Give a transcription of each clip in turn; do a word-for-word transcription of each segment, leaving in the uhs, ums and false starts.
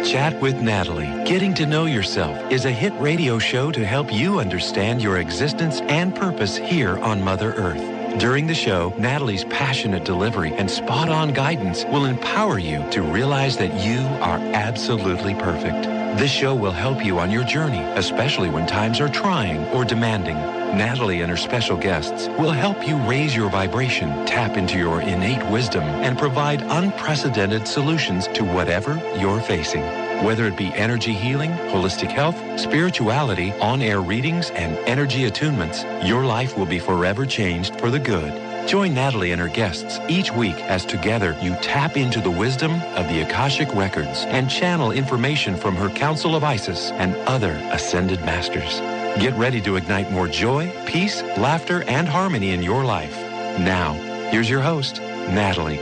Chat with Natalie, Getting to Know Yourself, is a hit radio show to help you understand your existence and purpose here on Mother Earth. During the show, Natalie's passionate delivery and spot-on guidance will empower you to realize that you are absolutely perfect. This show will help you on your journey, especially when times are trying or demanding. Natalie and her special guests will help you raise your vibration, tap into your innate wisdom, and provide unprecedented solutions to whatever you're facing. Whether it be energy healing, holistic health, spirituality, on-air readings, and energy attunements, your life will be forever changed for the good. Join Natalie and her guests each week as together you tap into the wisdom of the Akashic Records and channel information from her Council of Isis and other ascended masters. Get ready to ignite more joy, peace, laughter, and harmony in your life. Now, here's your host, Natalie.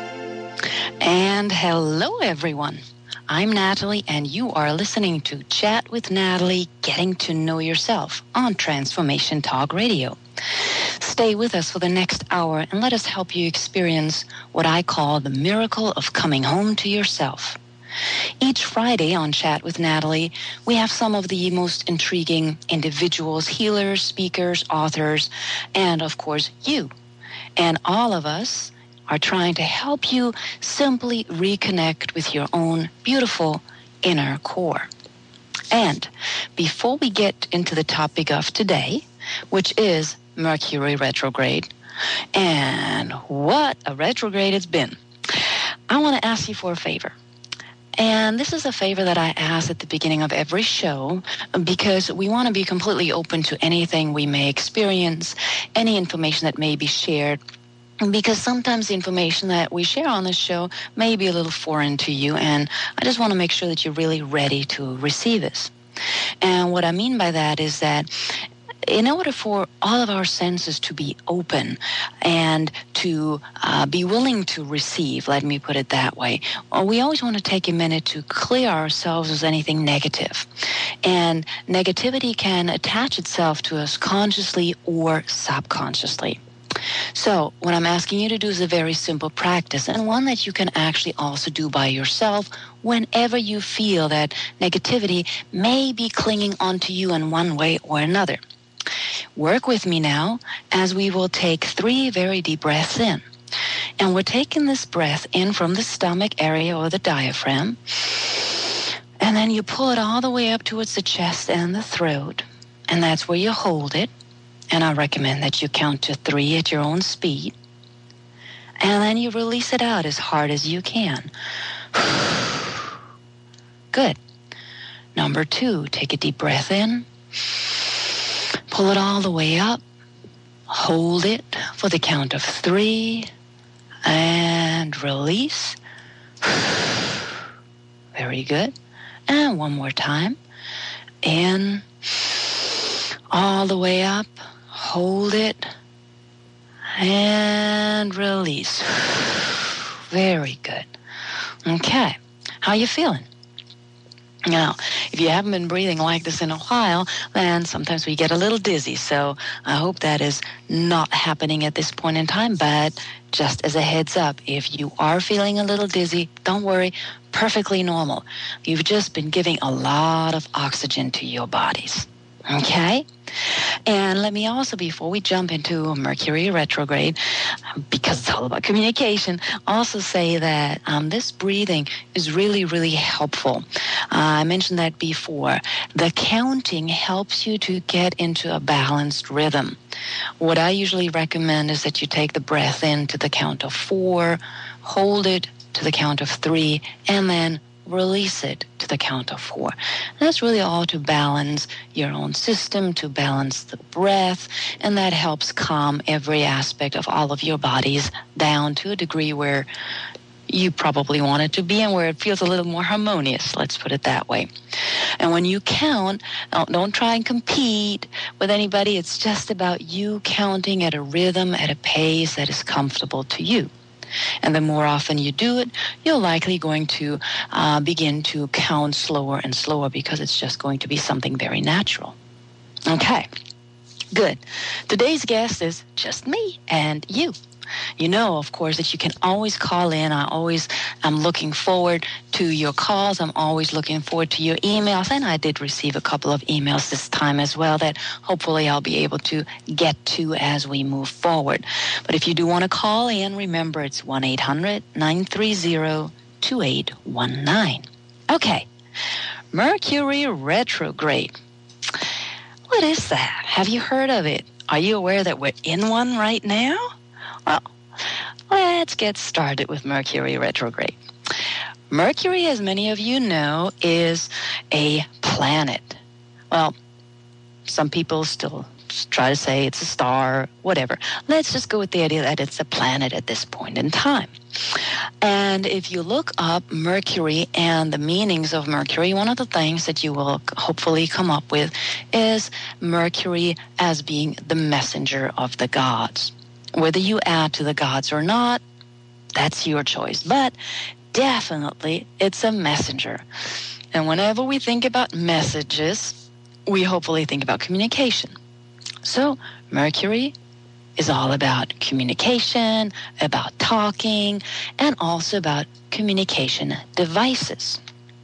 And hello, everyone. I'm Natalie, and you are listening to Chat with Natalie, Getting to Know Yourself on Transformation Talk Radio. Stay with us for the next hour and let us help you experience what I call the miracle of coming home to yourself. Each Friday on Chat with Natalie, we have some of the most intriguing individuals, healers, speakers, authors, and of course you. And all of us are trying to help you simply reconnect with your own beautiful inner core. And before we get into the topic of today, which is Mercury retrograde, and what a retrograde it's been, I want to ask you for a favor. And this is a favor that I ask at the beginning of every show because we want to be completely open to anything we may experience, any information that may be shared, because sometimes the information that we share on this show may be a little foreign to you, and I just want to make sure that you're really ready to receive this. And what I mean by that is that in order for all of our senses to be open and to uh, be willing to receive, let me put it that way, we always want to take a minute to clear ourselves of anything negative. And negativity can attach itself to us consciously or subconsciously. So what I'm asking you to do is a very simple practice, and one that you can actually also do by yourself whenever you feel that negativity may be clinging onto you in one way or another. Work with me now as we will take three very deep breaths in. And we're taking this breath in from the stomach area or the diaphragm, and then you pull it all the way up towards the chest and the throat, and that's where you hold it. And I recommend that you count to three at your own speed. And then you release it out as hard as you can. Good. Number two, take a deep breath in. Pull it all the way up. Hold it for the count of three. And release. Very good. And one more time. In. All the way up. Hold it, and release. Very good. Okay, how you feeling? Now, if you haven't been breathing like this in a while, then sometimes we get a little dizzy. So I hope that is not happening at this point in time. But just as a heads up, if you are feeling a little dizzy, don't worry, perfectly normal. You've just been giving a lot of oxygen to your bodies. Okay? And let me also, before we jump into Mercury retrograde, because it's all about communication, also say that um, this breathing is really, really helpful. Uh, I mentioned that before. The counting helps you to get into a balanced rhythm. What I usually recommend is that you take the breath in to the count of four, hold it to the count of three, and then release it to the count of four. And that's really all to balance your own system, to balance the breath, and that helps calm every aspect of all of your bodies down to a degree where you probably want it to be and where it feels a little more harmonious, let's put it that way. And when you count, don't, don't try and compete with anybody. It's just about you counting at a rhythm, at a pace that is comfortable to you. And the more often you do it, you're likely going to uh, begin to count slower and slower because it's just going to be something very natural. Okay, good. Today's guest is just me and you. You know, of course, that you can always call in. I always am looking forward to your calls. I'm always looking forward to your emails. And I did receive a couple of emails this time as well that hopefully I'll be able to get to as we move forward. But if you do want to call in, remember it's one eight hundred nine three zero two eight one nine. Okay, Mercury retrograde. What is that? Have you heard of it? Are you aware that we're in one right now? Well, let's get started with Mercury retrograde. Mercury, as many of you know, is a planet. Well, some people still try to say it's a star, whatever. Let's just go with the idea that it's a planet at this point in time. And if you look up Mercury and the meanings of Mercury, one of the things that you will hopefully come up with is Mercury as being the messenger of the gods. Whether you add to the gods or not, that's your choice. But definitely, it's a messenger. And whenever we think about messages, we hopefully think about communication. So Mercury is all about communication, about talking, and also about communication devices.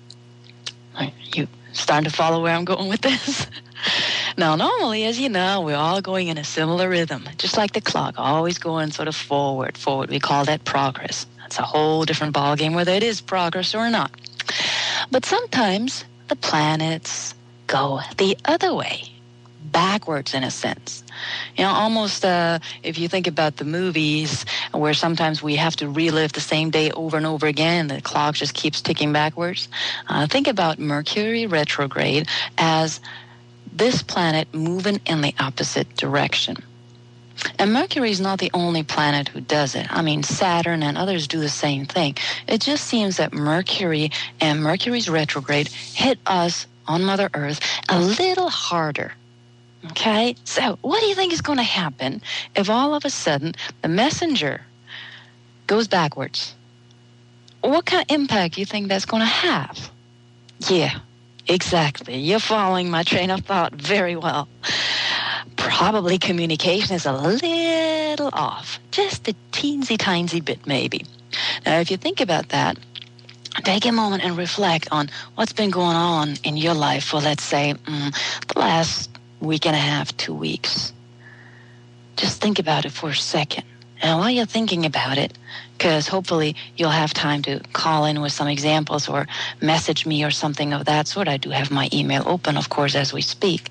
Are you starting to follow where I'm going with this? Now, normally, as you know, we're all going in a similar rhythm, just like the clock, always going sort of forward, forward. We call that progress. That's a whole different ballgame, whether it is progress or not. But sometimes the planets go the other way, backwards in a sense. You know, almost uh, if you think about the movies where sometimes we have to relive the same day over and over again, the clock just keeps ticking backwards. Uh, think about Mercury retrograde as this planet moving in the opposite direction. And Mercury is not the only planet who does it. I mean, Saturn and others do the same thing. It just seems that Mercury and Mercury's retrograde hit us on Mother Earth a little harder. Okay? So what do you think is going to happen if all of a sudden the messenger goes backwards? What kind of impact do you think that's going to have? Yeah, exactly. You're following my train of thought very well. Probably communication is a little off. Just a teensy-tiny bit, maybe. Now, if you think about that, take a moment and reflect on what's been going on in your life for, let's say, mm, the last week and a half, two weeks. Just think about it for a second. And while you're thinking about it, because hopefully you'll have time to call in with some examples or message me or something of that sort. I do have my email open, of course, as we speak.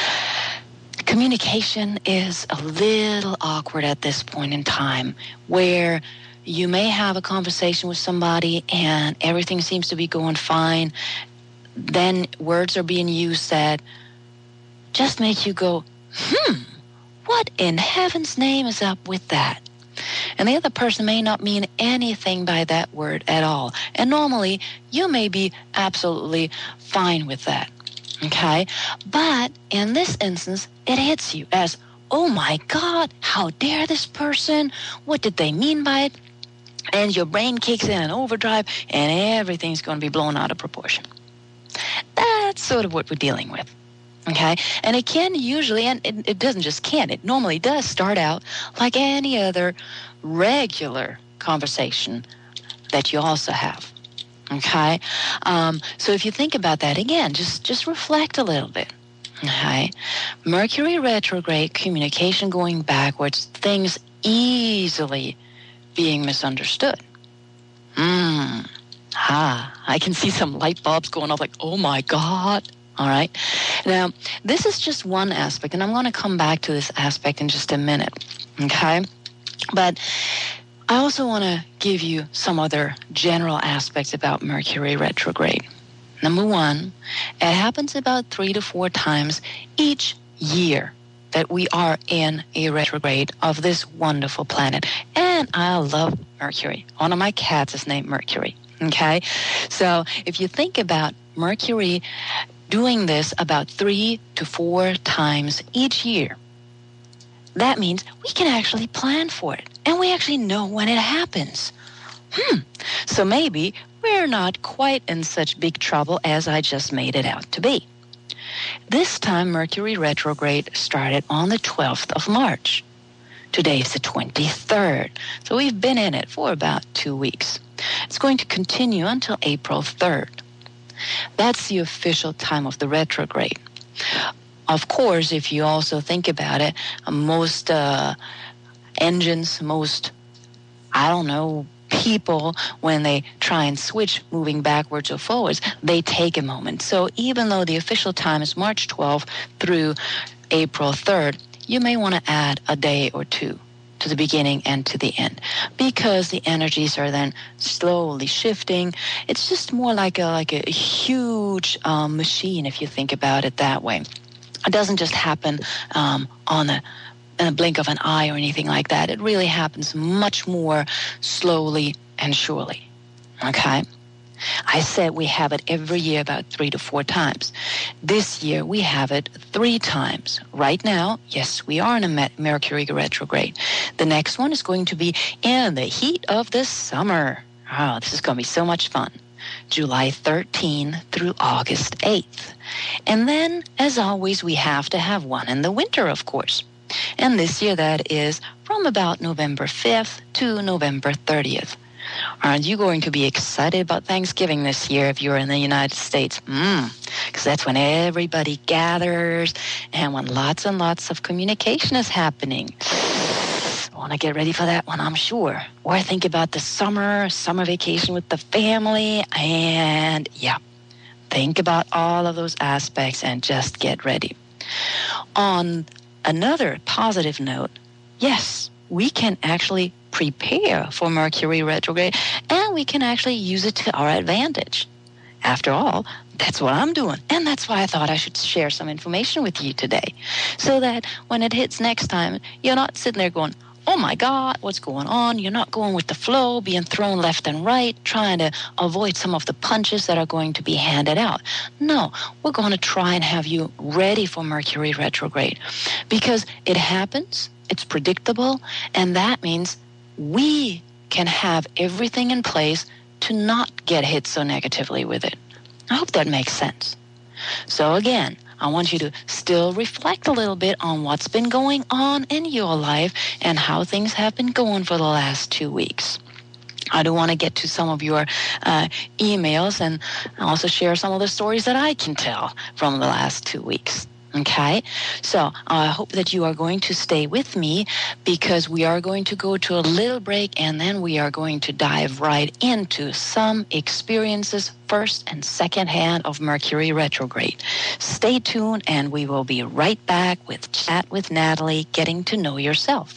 Communication is a little awkward at this point in time, where you may have a conversation with somebody and everything seems to be going fine. Then words are being used that just make you go, hmm, what in heaven's name is up with that? And the other person may not mean anything by that word at all. And normally, you may be absolutely fine with that, okay? But in this instance, it hits you as, oh my God, how dare this person? What did they mean by it? And your brain kicks in an overdrive, and everything's going to be blown out of proportion. That's sort of what we're dealing with. Okay, and it can usually, and it, it doesn't just can, it normally does start out like any other regular conversation that you also have. Okay, um, so if you think about that again, just just reflect a little bit. Okay, Mercury retrograde, communication going backwards, things easily being misunderstood. Hmm. Ah, I can see some light bulbs going off like, oh my God. All right. Now, this is just one aspect, and I'm going to come back to this aspect in just a minute. Okay. But I also want to give you some other general aspects about Mercury retrograde. Number one, it happens about three to four times each year that we are in a retrograde of this wonderful planet. And I love Mercury. One of my cats is named Mercury. Okay? So if you think about Mercury doing this about three to four times each year, that means we can actually plan for it. And we actually know when it happens. Hmm. So maybe we're not quite in such big trouble as I just made it out to be. This time, Mercury retrograde started on the twelfth of March. Today is the twenty-third, so we've been in it for about two weeks. It's going to continue until April third. That's the official time of the retrograde. Of course, if you also think about it, most uh, engines, most, I don't know, people, when they try and switch moving backwards or forwards, they take a moment. So even though the official time is March twelfth through April third, you may want to add a day or two to the beginning and to the end, because the energies are then slowly shifting. It's just more like a like a huge um, machine, if you think about it that way. It doesn't just happen um, on a in a blink of an eye or anything like that. It really happens much more slowly and surely. Okay? I said we have it every year about three to four times. This year we have it three times. Right now, yes, we are in a Mercury retrograde. The next one is going to be in the heat of the summer. Oh, this is going to be so much fun. July thirteenth through August eighth. And then, as always, we have to have one in the winter, of course. And this year that is from about November fifth to November thirtieth. Aren't you going to be excited about Thanksgiving this year if you're in the United States? Mm, because that's when everybody gathers and when lots and lots of communication is happening. I want to get ready for that one, I'm sure. Or think about the summer, summer vacation with the family, and yeah, think about all of those aspects and just get ready. On another positive note, yes, we can actually prepare for Mercury retrograde, and we can actually use it to our advantage. After all, that's what I'm doing, and that's why I thought I should share some information with you today, so that when it hits next time, you're not sitting there going, oh my God, what's going on? You're not going with the flow, being thrown left and right, trying to avoid some of the punches that are going to be handed out. No, we're going to try and have you ready for Mercury retrograde, because it happens, it's predictable, and that means we can have everything in place to not get hit so negatively with it. I hope that makes sense. So again, I want you to still reflect a little bit on what's been going on in your life and how things have been going for the last two weeks. I do want to get to some of your uh, emails and also share some of the stories that I can tell from the last two weeks. Okay, so I hope that you are going to stay with me, because we are going to go to a little break, and then we are going to dive right into some experiences first and second hand of Mercury retrograde. Stay tuned, and we will be right back with Chat with Natalie, Getting to Know Yourself.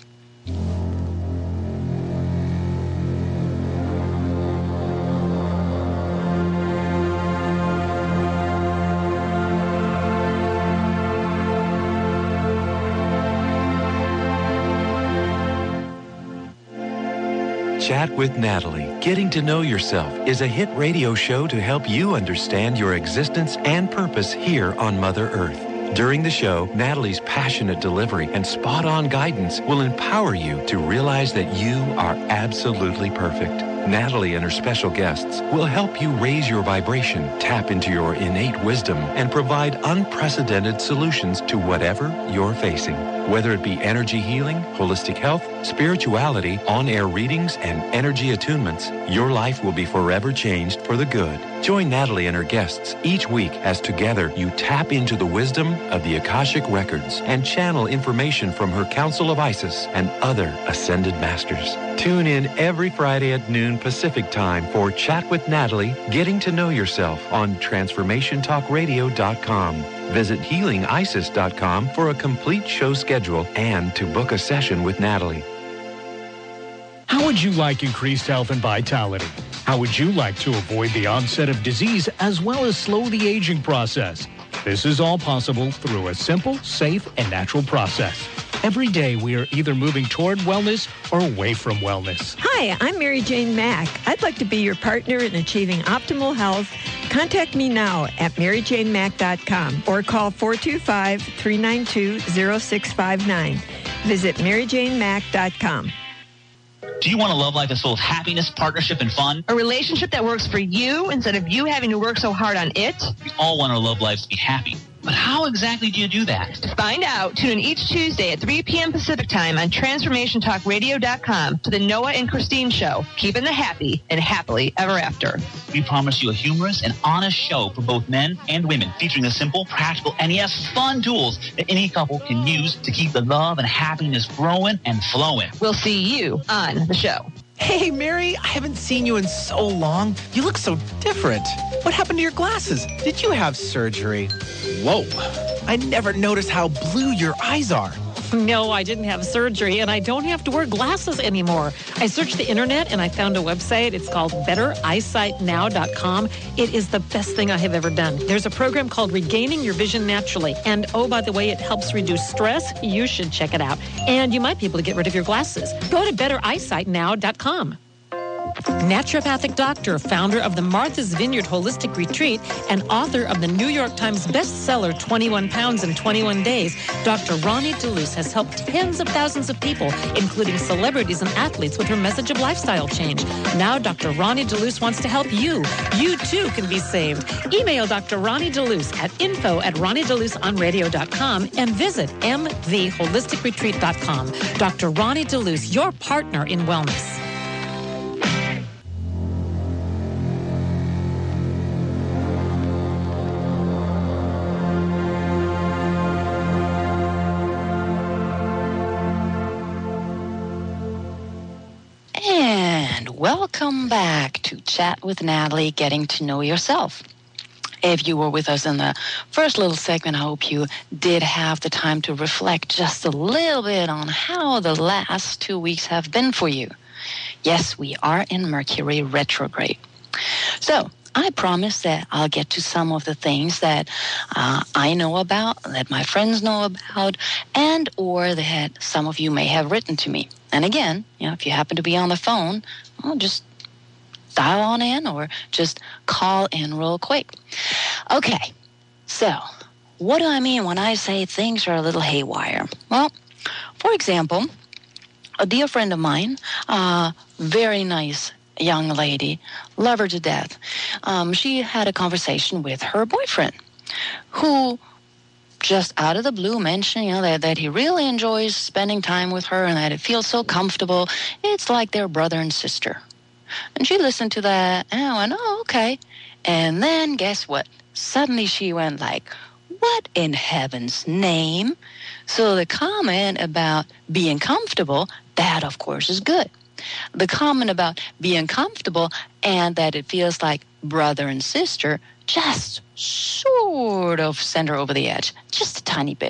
Chat with Natalie, Getting to Know Yourself is a hit radio show to help you understand your existence and purpose here on Mother Earth. During the show, Natalie's passionate delivery and spot-on guidance will empower you to realize that you are absolutely perfect. Natalie and her special guests will help you raise your vibration, tap into your innate wisdom, and provide unprecedented solutions to whatever you're facing. Whether it be energy healing, holistic health, spirituality, on-air readings, and energy attunements, your life will be forever changed for the good. Join Natalie and her guests each week as together you tap into the wisdom of the Akashic Records and channel information from her Council of Isis and other ascended masters. Tune in every Friday at noon Pacific Time for Chat with Natalie, Getting to Know Yourself on transformation talk radio dot com. Visit healing isis dot com for a complete show schedule and to book a session with Natalie. How would you like increased health and vitality? How would you like to avoid the onset of disease as well as slow the aging process? This is all possible through a simple, safe, and natural process. Every day, we are either moving toward wellness or away from wellness. Hi, I'm Mary Jane Mack. I'd like to be your partner in achieving optimal health. Contact me now at mary jane mack dot com or call four two five, three nine two, zero six five nine. Visit mary jane mack dot com. Do you want a love life that's full of happiness, partnership, and fun? A relationship that works for you instead of you having to work so hard on it? We all want our love lives to be happy. But how exactly do you do that? To find out, tune in each Tuesday at three p.m. Pacific Time on Transformation Talk Radio dot com to the Noah and Christine Show, keeping the happy and happily ever after. We promise you a humorous and honest show for both men and women, featuring the simple, practical, and yes, fun tools that any couple can use to keep the love and happiness growing and flowing. We'll see you on the show. Hey, Mary, I haven't seen you in so long. You look so different. What happened to your glasses? Did you have surgery? Whoa. I never noticed how blue your eyes are. No, I didn't have surgery, and I don't have to wear glasses anymore. I searched the internet, and I found a website. It's called better eyesight now dot com. It is the best thing I have ever done. There's a program called Regaining Your Vision Naturally. And, oh, by the way, it helps reduce stress. You should check it out. And you might be able to get rid of your glasses. Go to better eyesight now dot com. Naturopathic doctor, founder of the Martha's Vineyard Holistic Retreat, and author of the New York Times bestseller twenty-one pounds in twenty-one days, Doctor Ronnie DeLuce has helped tens of thousands of people, including celebrities and athletes, with her message of lifestyle change. Now Doctor Ronnie DeLuce wants to help you. You too can be saved. Email Doctor Ronnie DeLuce at info at ronnie deluce on radio dot com and visit m the holistic retreat dot com. Doctor Ronnie DeLuce, your partner in wellness. Welcome back to Chat with Natalie, Getting to Know Yourself. If you were with us in the first little segment, I hope you did have the time to reflect just a little bit on how the last two weeks have been for you. Yes, we are in Mercury retrograde. So I promise that I'll get to some of the things that uh, I know about, that my friends know about, and or that some of you may have written to me. And again, you know, if you happen to be on the phone, well, just dial on in or just call in real quick. Okay, so what do I mean when I say things are a little haywire? Well, for example, a dear friend of mine, uh, very nice young lady, love her to death. Um, she had a conversation with her boyfriend, who just out of the blue mentioned, you know, that, that he really enjoys spending time with her and that it feels so comfortable. It's like they're brother and sister. And she listened to that and I went, oh, okay. And then guess what? Suddenly she went like, what in heaven's name? So the comment about being comfortable, that of course is good. The comment about being comfortable and that it feels like brother and sister just sort of send her over the edge, just a tiny bit.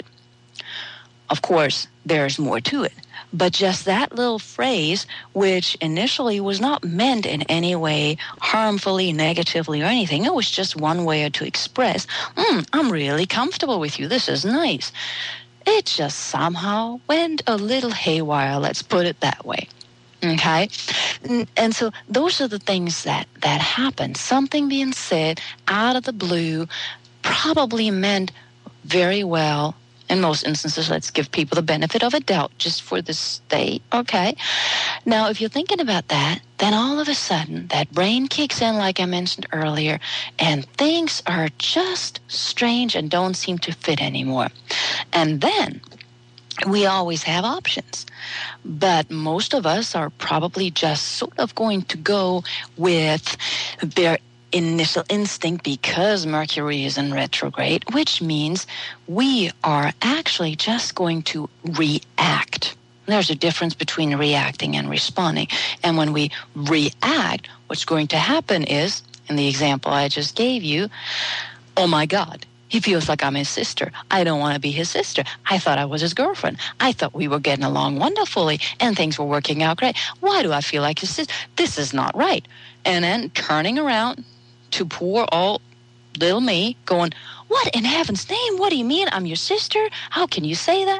Of course, there's more to it. But just that little phrase, which initially was not meant in any way harmfully, negatively, or anything, it was just one way to express, mm, I'm really comfortable with you, this is nice. It just somehow went a little haywire, let's put it that way. Okay? And so those are the things that, that happen. Something being said out of the blue probably meant very well. In most instances, let's give people the benefit of a doubt just for the state. Okay? Now, if you're thinking about that, then all of a sudden that brain kicks in like I mentioned earlier, and things are just strange and don't seem to fit anymore. And then we always have options. But most of us are probably just sort of going to go with their initial instinct because Mercury is in retrograde, which means we are actually just going to react. There's a difference between reacting and responding. And when we react, what's going to happen is, in the example I just gave you, oh my God, he feels like I'm his sister. I don't want to be his sister. I thought I was his girlfriend. I thought we were getting along wonderfully and things were working out great. Why do I feel like his sister? This is not right. And then turning around to poor old little me going, what in heaven's name? What do you mean? I'm your sister? How can you say that?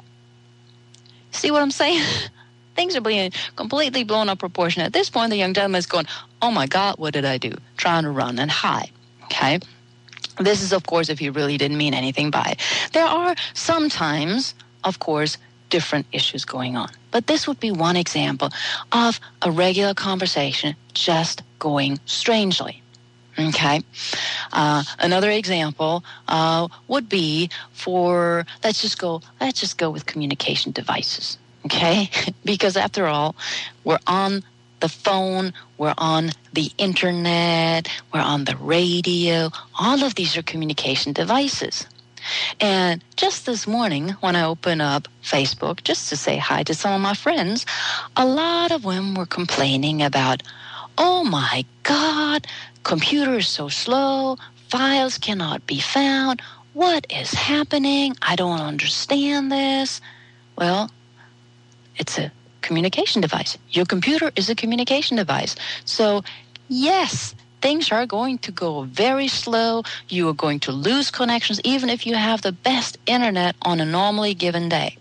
See what I'm saying? Things are being completely blown up proportion. At this point, the young gentleman is going, oh my God, what did I do? Trying to run and hide. Okay? This is, of course, if he really didn't mean anything by it. There are sometimes, of course, different issues going on. But this would be one example of a regular conversation just going strangely. Okay. Uh, another example uh, would be for, let's just go, let's just go with communication devices. Okay. Because after all, we're on the phone, we're on the internet, we're on the radio. All of these are communication devices. And just this morning, when I opened up Facebook just to say hi to some of my friends, a lot of them were complaining about, oh my God, computer is so slow, files cannot be found, what is happening? I don't understand this. Well, it's a communication device. Your computer is a communication device. So, yes, things are going to go very slow. You are going to lose connections even if you have the best internet on a normally given day.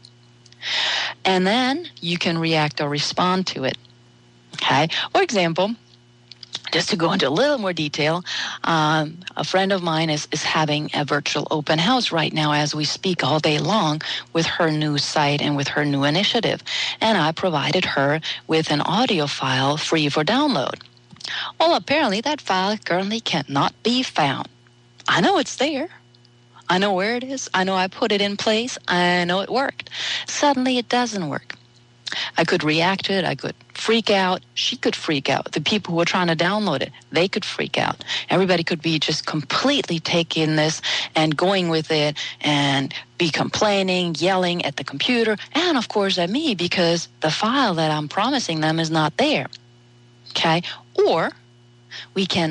And then you can react or respond to it. Okay? For example, just to go into a little more detail, um, a friend of mine is, is having a virtual open house right now as we speak all day long with her new site and with her new initiative. And I provided her with an audio file free for download. Well, apparently that file currently cannot be found. I know it's there. I know where it is. I know I put it in place. I know it worked. Suddenly it doesn't work. I could react to it. I could freak out. She could freak out. The people who were trying to download it, they could freak out. Everybody could be just completely taking this and going with it and be complaining, yelling at the computer, and of course at me because the file that I'm promising them is not there. Okay? Or we can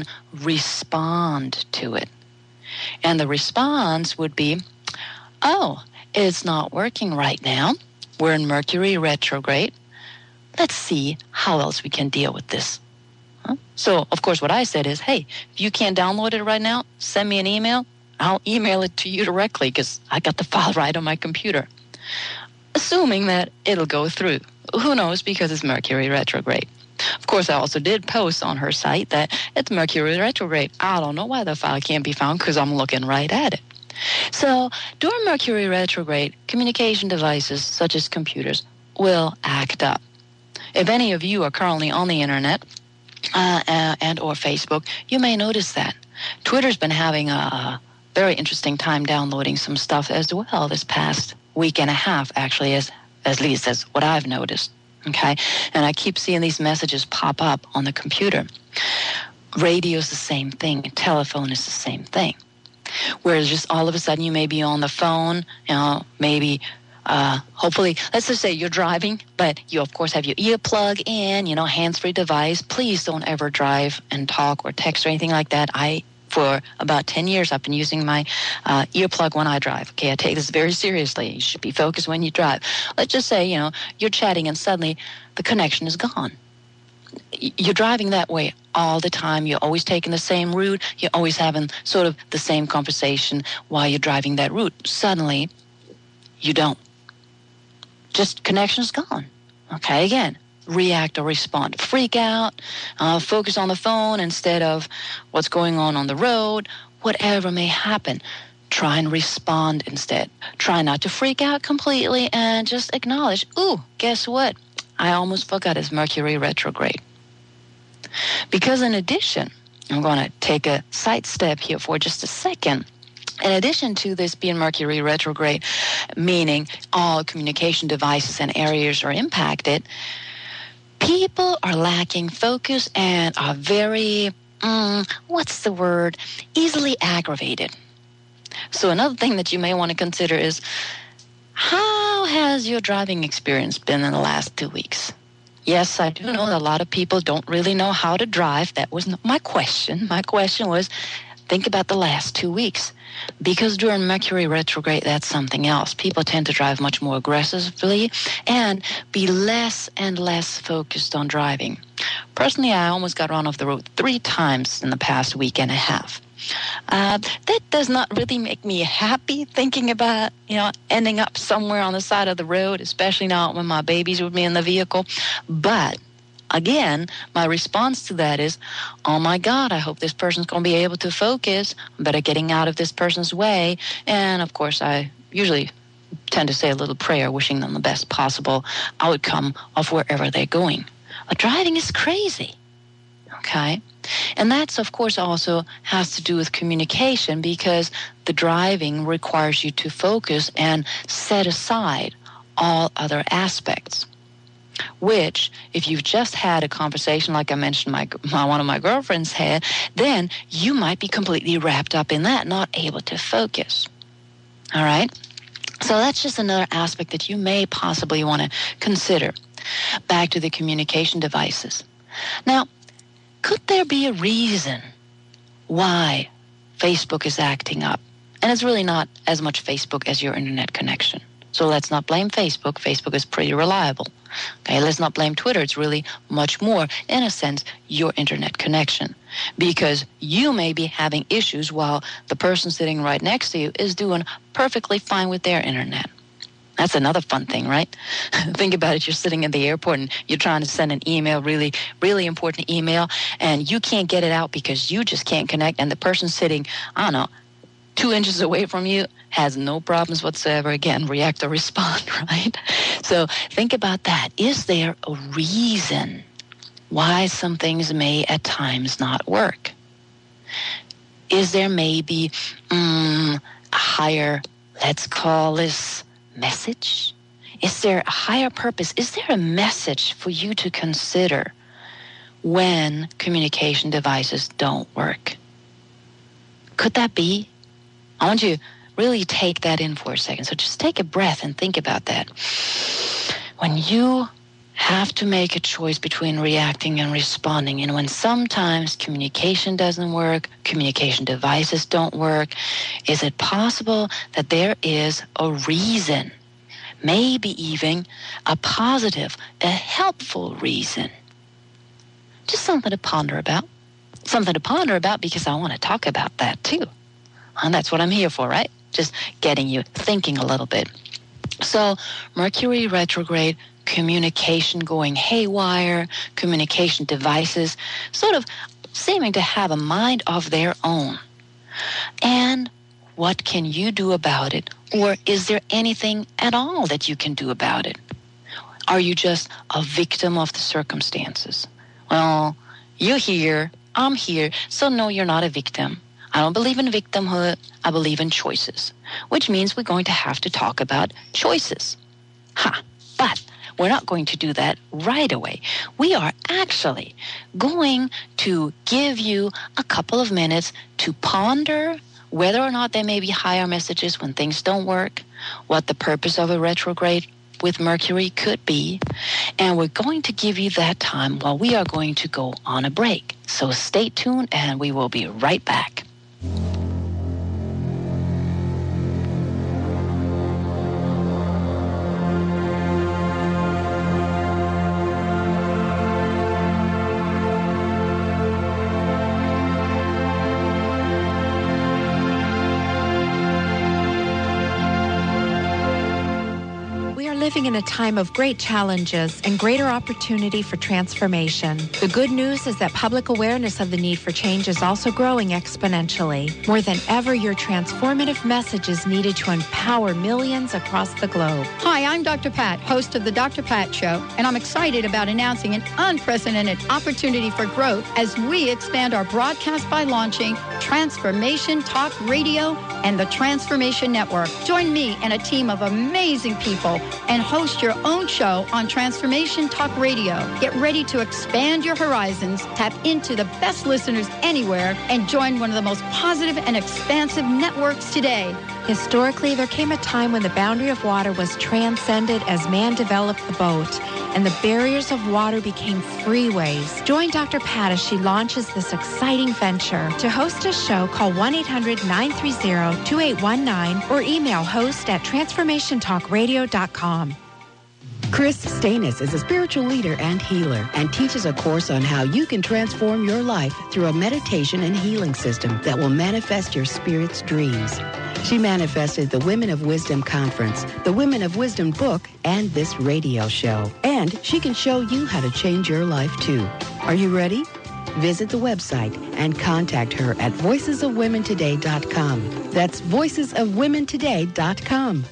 respond to it. And the response would be, oh, it's not working right now. We're in Mercury retrograde. Let's see how else we can deal with this. Huh? So, of course, what I said is, hey, if you can't download it right now, send me an email. I'll email it to you directly because I got the file right on my computer. Assuming that it'll go through. Who knows, because it's Mercury retrograde. Of course, I also did post on her site that it's Mercury retrograde. I don't know why the file can't be found because I'm looking right at it. So during Mercury retrograde, communication devices such as computers will act up. If any of you are currently on the internet uh, uh, and or Facebook, you may notice that. Twitter's been having a very interesting time downloading some stuff as well this past week and a half, actually, as, at least as what I've noticed. Okay, and I keep seeing these messages pop up on the computer. Radio is the same thing. Telephone is the same thing. Whereas just all of a sudden you may be on the phone, you know, maybe, uh, hopefully, let's just say you're driving, but you, of course, have your earplug in, you know, hands-free device. Please don't ever drive and talk or text or anything like that. I, for about ten years, I've been using my uh, earplug when I drive. Okay, I take this very seriously. You should be focused when you drive. Let's just say, you know, you're chatting and suddenly the connection is gone. You're driving that way all the time. You're always taking the same route. You're always having sort of the same conversation while you're driving that route. Suddenly, you don't. Just connection's gone. Okay, again, react or respond. Freak out, uh, focus on the phone instead of what's going on on the road. Whatever may happen, try and respond instead. Try not to freak out completely and just acknowledge, ooh, guess what? I almost forgot it's Mercury retrograde. Because in addition, I'm going to take a side step here for just a second. In addition to this being Mercury retrograde, meaning all communication devices and areas are impacted, people are lacking focus and are very, um, what's the word, easily aggravated. So another thing that you may want to consider is, how has your driving experience been in the last two weeks? Yes, I do know that a lot of people don't really know how to drive. That was not my question. My question was, think about the last two weeks. Because during Mercury retrograde, that's something else. People tend to drive much more aggressively and be less and less focused on driving. Personally, I almost got run off the road three times in the past week and a half. Uh, that does not really make me happy thinking about, you know, ending up somewhere on the side of the road, especially not when my baby's with me in the vehicle. But again, my response to that is, oh my God, I hope this person's going to be able to focus. I'm better getting out of this person's way. And of course, I usually tend to say a little prayer, wishing them the best possible outcome of wherever they're going. But driving is crazy. Okay? And that's, of course, also has to do with communication, because the driving requires you to focus and set aside all other aspects. Which, if you've just had a conversation like I mentioned my, my one of my girlfriends had, then you might be completely wrapped up in that, not able to focus. All right? So that's just another aspect that you may possibly want to consider. Back to the communication devices. Now, could there be a reason why Facebook is acting up? And it's really not as much Facebook as your internet connection. So let's not blame Facebook. Facebook is pretty reliable. Okay, let's not blame Twitter. It's really much more, in a sense, your internet connection. Because you may be having issues while the person sitting right next to you is doing perfectly fine with their internet. That's another fun thing, right? Think about it. You're sitting in the airport and you're trying to send an email, really, really important email, and you can't get it out because you just can't connect. And the person sitting, I don't know, two inches away from you has no problems whatsoever. Again, react or respond, right? So think about that. Is there a reason why some things may at times not work? Is there maybe um, a higher, let's call this, message? Is there a higher purpose? Is there a message for you to consider when communication devices don't work? Could that be? I want you to really take that in for a second. So just take a breath and think about that. When you have to make a choice between reacting and responding, and when sometimes communication doesn't work, communication devices don't work, is it possible that there is a reason, maybe even a positive, a helpful reason? Just something to ponder about. Something to ponder about because I want to talk about that too. And that's what I'm here for, right? Just getting you thinking a little bit. So Mercury retrograde, communication going haywire, communication devices sort of seeming to have a mind of their own. And what can you do about it? Or is there anything at all that you can do about it? Are you just a victim of the circumstances? Well, you're here, I'm here, so no, you're not a victim. I don't believe in victimhood. I believe in choices, which means we're going to have to talk about choices. Ha! But we're not going to do that right away. We are actually going to give you a couple of minutes to ponder whether or not there may be higher messages when things don't work, what the purpose of a retrograde with Mercury could be, and we're going to give you that time while we are going to go on a break. So stay tuned and we will be right back. Living in a time of great challenges and greater opportunity for transformation. The good news is that public awareness of the need for change is also growing exponentially. More than ever, your transformative message is needed to empower millions across the globe. Hi, I'm Doctor Pat, host of the Doctor Pat Show, and I'm excited about announcing an unprecedented opportunity for growth as we expand our broadcast by launching Transformation Talk Radio and the Transformation Network. Join me and a team of amazing people and host your own show on Transformation Talk Radio. Get ready to expand your horizons, tap into the best listeners anywhere, and join one of the most positive and expansive networks today. Historically, there came a time when the boundary of water was transcended as man developed the boat, and the barriers of water became freeways. Join Doctor Pat as she launches this exciting venture. To host a show, call one eight hundred nine three zero two eight one nine or email host at transformation talk radio dot com. Chris Stanis is a spiritual leader and healer and teaches a course on how you can transform your life through a meditation and healing system that will manifest your spirit's dreams. She manifested the Women of Wisdom Conference, the Women of Wisdom book, and this radio show. And she can show you how to change your life, too. Are you ready? Visit the website and contact her at voices of women today dot com. That's voices of women today dot com.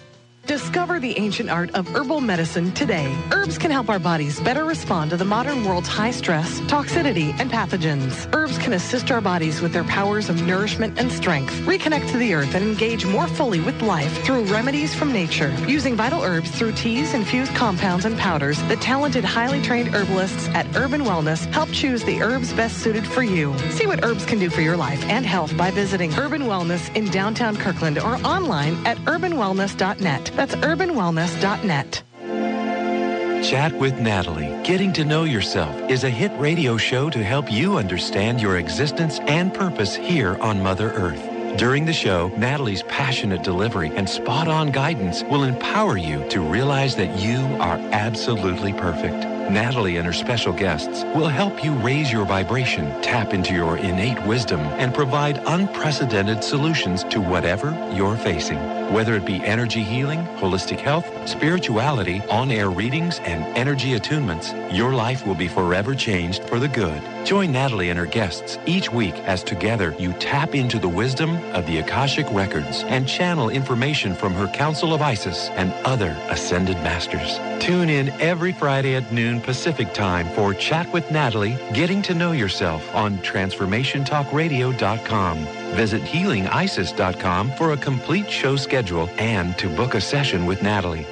Discover the ancient art of herbal medicine today. Herbs can help our bodies better respond to the modern world's high stress, toxicity, and pathogens. Herbs can assist our bodies with their powers of nourishment and strength, reconnect to the earth, and engage more fully with life through remedies from nature. Using vital herbs through teas, infused compounds, and powders, the talented, highly trained herbalists at Urban Wellness help choose the herbs best suited for you. See what herbs can do for your life and health by visiting Urban Wellness in downtown Kirkland or online at urban wellness dot net. That's urban wellness dot net. Chat with Natalie, Getting to Know Yourself, is a hit radio show to help you understand your existence and purpose here on Mother Earth. During the show, Natalie's passionate delivery and spot-on guidance will empower you to realize that you are absolutely perfect. Natalie and her special guests will help you raise your vibration, tap into your innate wisdom, and provide unprecedented solutions to whatever you're facing. Whether it be energy healing, holistic health, spirituality, on-air readings, and energy attunements, your life will be forever changed for the good. Join Natalie and her guests each week as together you tap into the wisdom of the Akashic Records and channel information from her Council of Isis and other ascended masters. Tune in every Friday at noon Pacific Time for Chat with Natalie, Getting to Know Yourself on transformation talk radio dot com. Visit healing isis dot com for a complete show schedule and to book a session with Natalie.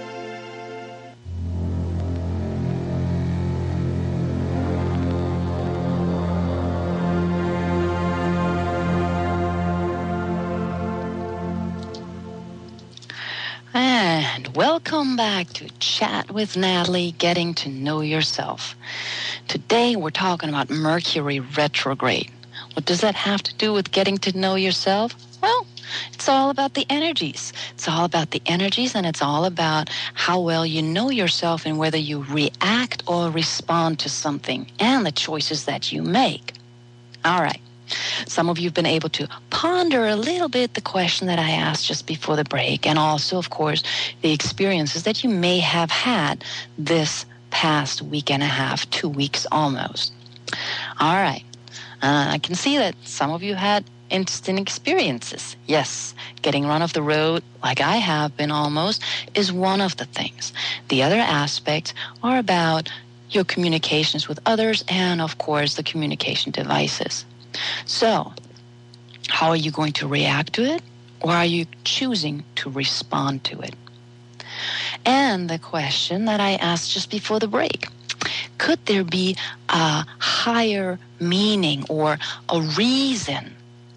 And welcome back to Chat with Natalie, Getting to Know Yourself. Today we're talking about Mercury retrograde. What does that have to do with getting to know yourself? Well, it's all about the energies. It's all about the energies, and it's all about how well you know yourself and whether you react or respond to something and the choices that you make. All right. Some of you have been able to ponder a little bit the question that I asked just before the break, and also, of course, the experiences that you may have had this past week and a half, two weeks almost. All right. Uh, I can see that some of you had interesting experiences. Yes, getting run off the road, like I have been almost, is one of the things. The other aspects are about your communications with others and, of course, the communication devices. So, how are you going to react to it, or are you choosing to respond to it? And the question that I asked just before the break, could there be a higher meaning or a reason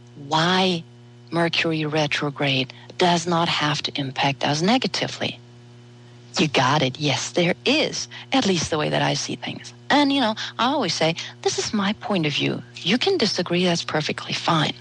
why Mercury retrograde does not have to impact us negatively? You got it. Yes, there is, at least the way that I see things. And, you know, I always say, this is my point of view. You can disagree, that's perfectly fine.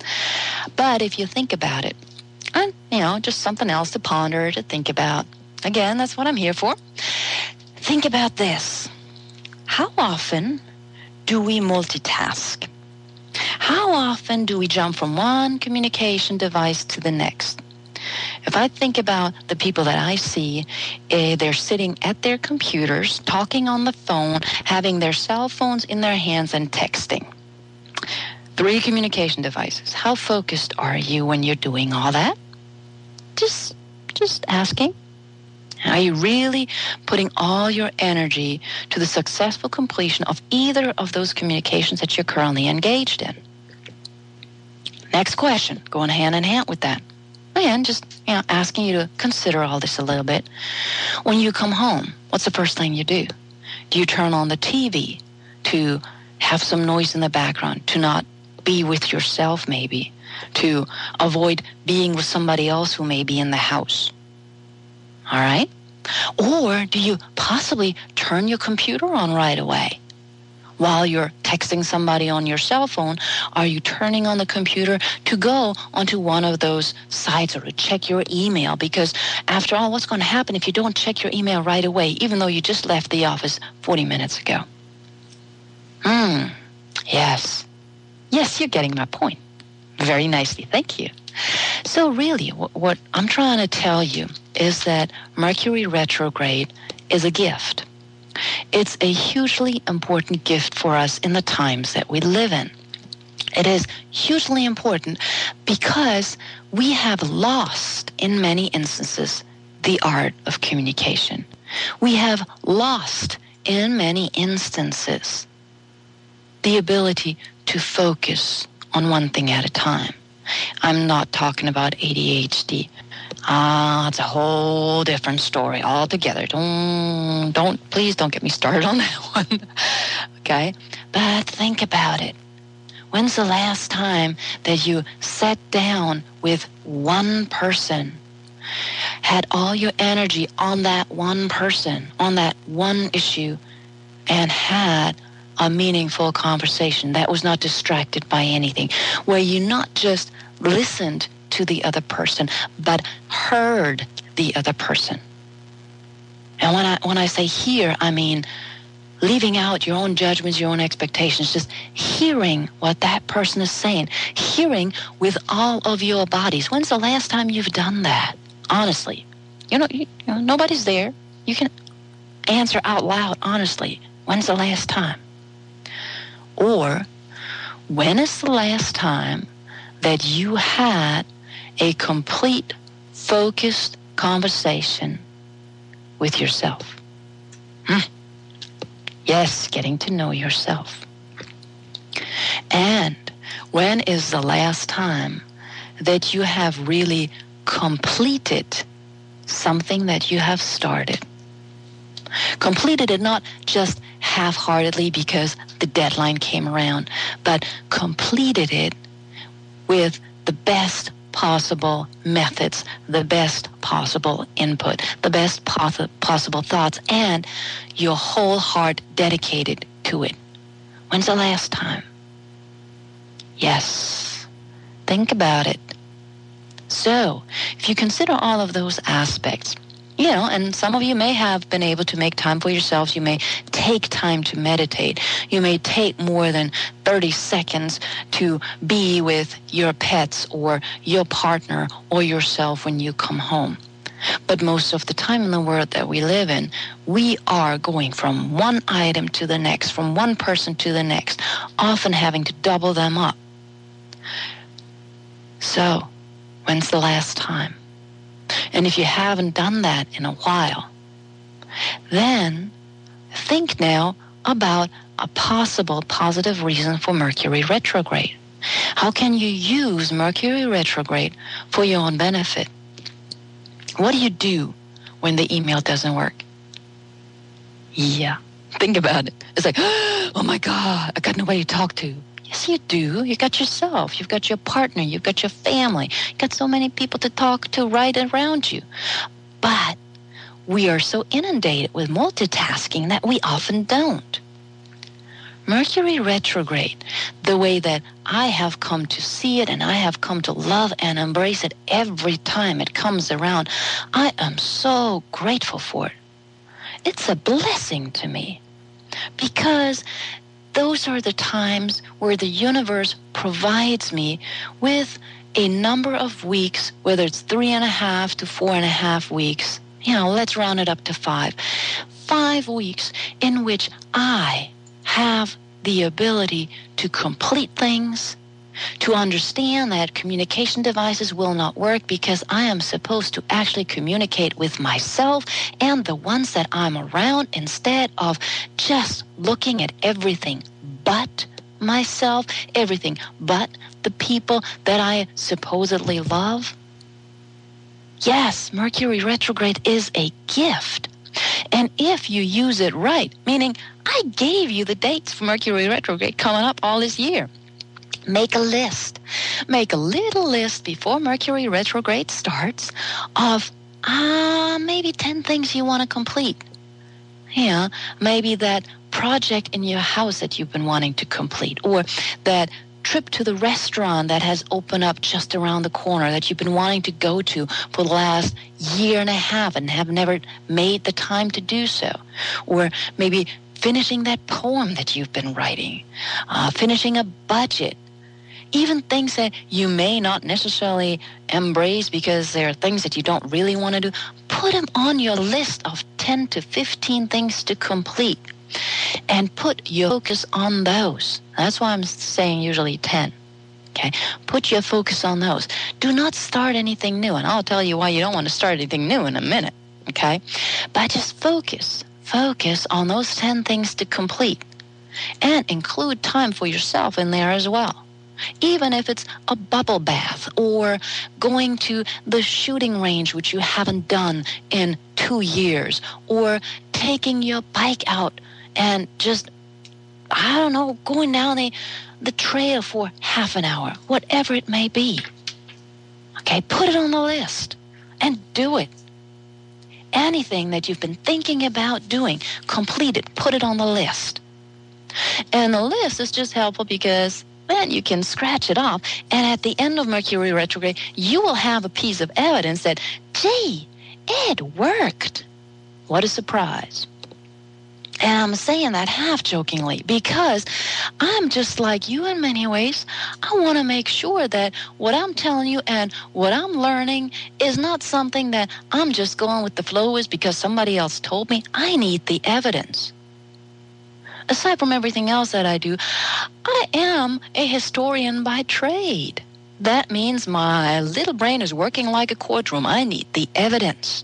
But if you think about it, and, you know, just something else to ponder, to think about. Again, that's what I'm here for. Think about this. How often do we multitask? How often do we jump from one communication device to the next? If I think about the people that I see, uh, they're sitting at their computers, talking on the phone, having their cell phones in their hands and texting. Three communication devices. How focused are you when you're doing all that? Just, just asking. Are you really putting all your energy to the successful completion of either of those communications that you're currently engaged in? Next question, going hand in hand with that. Again, just, you know, asking you to consider all this a little bit. When you come home, what's the first thing you do? Do you turn on the T V to have some noise in the background, to not be with yourself maybe, to avoid being with somebody else who may be in the house? All right? Or do you possibly turn your computer on right away? While you're texting somebody on your cell phone, are you turning on the computer to go onto one of those sites or to check your email? Because after all, what's going to happen if you don't check your email right away, even though you just left the office forty minutes ago? Hmm, yes. Yes, you're getting my point. Very nicely, thank you. So really, what, what I'm trying to tell you is that Mercury retrograde is a gift. It's a hugely important gift for us in the times that we live in. It is hugely important because we have lost, in many instances, the art of communication. We have lost, in many instances, the ability to focus on one thing at a time. I'm not talking about A D H D. Ah, it's a whole different story altogether. Don't, don't, please don't get me started on that one. Okay? But think about it. When's the last time that you sat down with one person, had all your energy on that one person, on that one issue, and had a meaningful conversation that was not distracted by anything, where you not just listened to the other person, but heard the other person? And when I when I say hear, I mean leaving out your own judgments, your own expectations, just hearing what that person is saying, hearing with all of your bodies. When's the last time you've done that? Honestly, you know, you, you know, nobody's there. You can answer out loud, honestly. When's the last time? Or, when is the last time that you had a complete, focused conversation with yourself? Hmm. Yes, getting to know yourself. And when is the last time that you have really completed something that you have started? Completed it not just half-heartedly because the deadline came around, but completed it with the best possible methods, the best possible input, the best poss- possible thoughts, and your whole heart dedicated to it. When's the last time? Yes. Think about it. So, if you consider all of those aspects, you know, and some of you may have been able to make time for yourselves. You may take time to meditate. You may take more than thirty seconds to be with your pets or your partner or yourself when you come home. But most of the time in the world that we live in, we are going from one item to the next, from one person to the next, often having to double them up. So, when's the last time? And if you haven't done that in a while, then think now about a possible positive reason for Mercury retrograde. How can you use Mercury retrograde for your own benefit? What do you do when the email doesn't work? Yeah, think about it. It's like, oh my God, I got nobody to talk to. Yes, you do. You got yourself. You've got your partner. You've got your family. You've got so many people to talk to right around you. But we are so inundated with multitasking that we often don't. Mercury retrograde, the way that I have come to see it and I have come to love and embrace it every time it comes around, I am so grateful for it. It's a blessing to me because those are the times where the universe provides me with a number of weeks, whether it's three and a half to four and a half weeks. You know, let's round it up to five. Five weeks in which I have the ability to complete things, to understand that communication devices will not work because I am supposed to actually communicate with myself and the ones that I'm around instead of just looking at everything but myself, everything but the people that I supposedly love. Yes, Mercury retrograde is a gift. And if you use it right, meaning I gave you the dates for Mercury retrograde coming up all this year. Make a list. Make a little list before Mercury retrograde starts of uh, maybe ten things you want to complete. Yeah, maybe that project in your house that you've been wanting to complete, or that trip to the restaurant that has opened up just around the corner that you've been wanting to go to for the last year and a half and have never made the time to do so. Or maybe finishing that poem that you've been writing, uh, finishing a budget, even things that you may not necessarily embrace because they're things that you don't really want to do. Put them on your list of ten to fifteen things to complete and put your focus on those. That's why I'm saying usually ten. Okay, put your focus on those. Do not start anything new, and I'll tell you why you don't want to start anything new in a minute, okay? But just focus, focus on those ten things to complete, and include time for yourself in there as well. Even if it's a bubble bath or going to the shooting range, which you haven't done in two years, or taking your bike out and just, I don't know, going down the the trail for half an hour, whatever it may be. Okay, put it on the list and do it. Anything that you've been thinking about doing, complete it, put it on the list. And the list is just helpful because then you can scratch it off, and at the end of Mercury retrograde, you will have a piece of evidence that, gee, it worked. What a surprise. And I'm saying that half-jokingly because I'm just like you in many ways. I want to make sure that what I'm telling you and what I'm learning is not something that I'm just going with the flow with because somebody else told me. I need the evidence. Aside from everything else that I do, I am a historian by trade. That means my little brain is working like a courtroom. I need the evidence.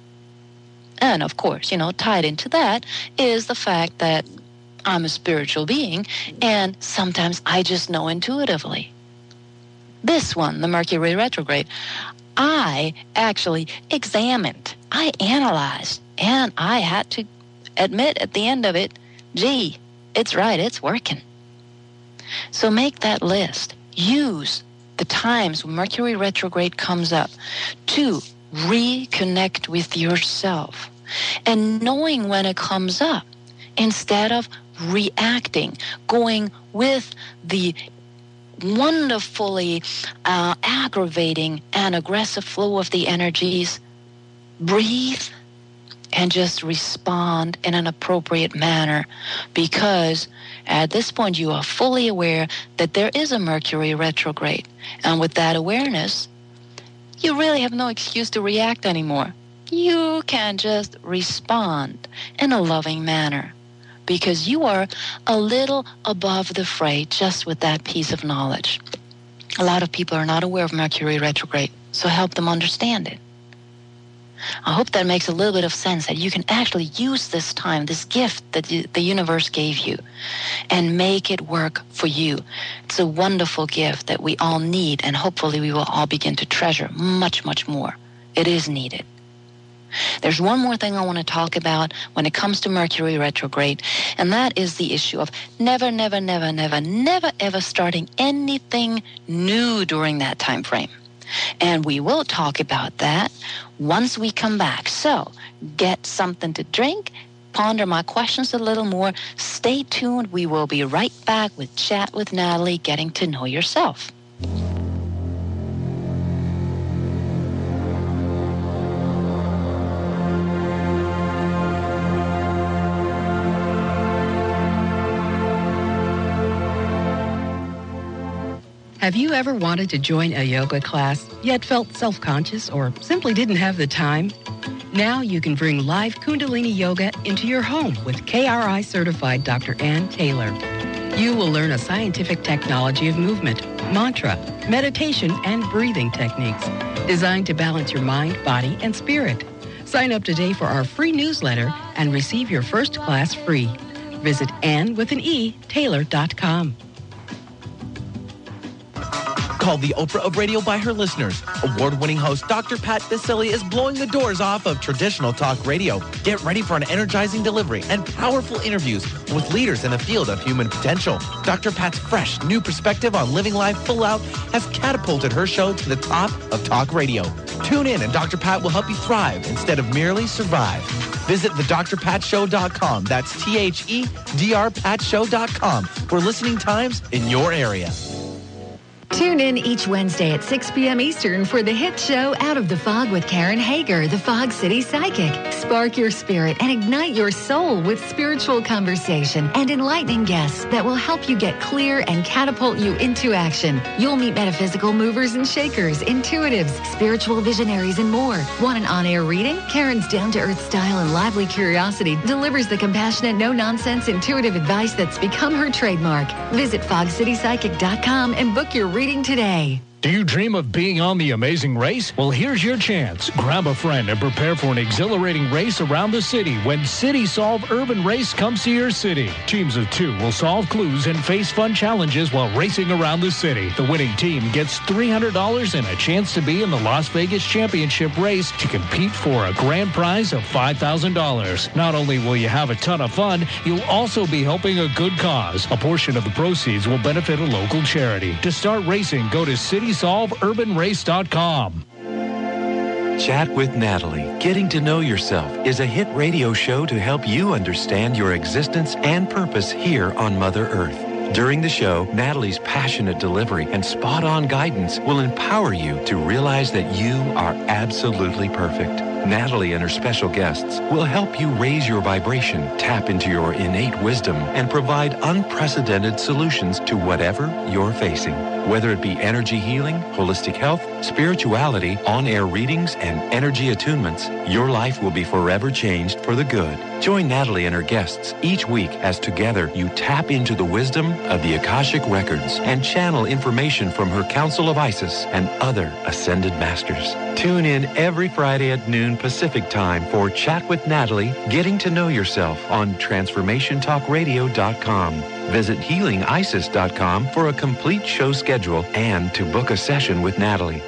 And of course, you know, tied into that is the fact that I'm a spiritual being, and sometimes I just know intuitively. This one, the Mercury retrograde, I actually examined, I analyzed, and I had to admit at the end of it, gee, it's right, it's working. So make that list. Use the times when Mercury retrograde comes up to reconnect with yourself. And knowing when it comes up, instead of reacting, going with the wonderfully uh, aggravating and aggressive flow of the energies, breathe and just respond in an appropriate manner, because at this point you are fully aware that there is a Mercury retrograde. And with that awareness, you really have no excuse to react anymore. You can just respond in a loving manner because you are a little above the fray just with that piece of knowledge. A lot of people are not aware of Mercury retrograde, so help them understand it. I hope that makes a little bit of sense, that you can actually use this time, this gift that the universe gave you, and make it work for you. It's a wonderful gift that we all need, and hopefully we will all begin to treasure much, much more. It is needed. There's one more thing I want to talk about when it comes to Mercury retrograde, and that is the issue of never, never, never, never, never, ever starting anything new during that time frame. And we will talk about that once we come back. So get something to drink, ponder my questions a little more. Stay tuned. We will be right back with Chat with Natalie, Getting to Know Yourself. Have you ever wanted to join a yoga class, yet felt self-conscious or simply didn't have the time? Now you can bring live Kundalini Yoga into your home with K R I-certified Doctor Ann Taylor. You will learn a scientific technology of movement, mantra, meditation, and breathing techniques designed to balance your mind, body, and spirit. Sign up today for our free newsletter and receive your first class free. Visit Ann with an E, Taylor dot com. Called the Oprah of radio by her listeners. Award-winning host Doctor Pat Baccili is blowing the doors off of traditional talk radio. Get ready for an energizing delivery and powerful interviews with leaders in the field of human potential. Doctor Pat's fresh, new perspective on living life full out has catapulted her show to the top of talk radio. Tune in and Doctor Pat will help you thrive instead of merely survive. Visit the dr pat show dot com. That's T H E D R pat show dot com for listening times in your area. Tune in each Wednesday at six p.m. Eastern for the hit show Out of the Fog with Karen Hager, the Fog City Psychic. Spark your spirit and ignite your soul with spiritual conversation and enlightening guests that will help you get clear and catapult you into action. You'll meet metaphysical movers and shakers, intuitives, spiritual visionaries, and more. Want an on-air reading? Karen's down-to-earth style and lively curiosity delivers the compassionate, no-nonsense, intuitive advice that's become her trademark. Visit fog city psychic dot com and book your reading today. Do you dream of being on The Amazing Race? Well, here's your chance. Grab a friend and prepare for an exhilarating race around the city when City Solve Urban Race comes to your city. Teams of two will solve clues and face fun challenges while racing around the city. The winning team gets three hundred dollars and a chance to be in the Las Vegas Championship race to compete for a grand prize of five thousand dollars. Not only will you have a ton of fun, you'll also be helping a good cause. A portion of the proceeds will benefit a local charity. To start racing, go to city solve urban race dot com. Chat with Natalie. Getting to Know Yourself is a hit radio show to help you understand your existence and purpose here on Mother Earth. During the show, Natalie's passionate delivery and spot-on guidance will empower you to realize that you are absolutely perfect. Natalie and her special guests will help you raise your vibration, tap into your innate wisdom, and provide unprecedented solutions to whatever you're facing. Whether it be energy healing, holistic health, spirituality, on-air readings, and energy attunements, your life will be forever changed for the good. Join Natalie and her guests each week as together you tap into the wisdom of the Akashic Records and channel information from her Council of Isis and other ascended masters. Tune in every Friday at noon Pacific Time for Chat with Natalie, Getting to Know Yourself on transformation talk radio dot com. Visit healing isis dot com for a complete show schedule and to book a session with Natalie.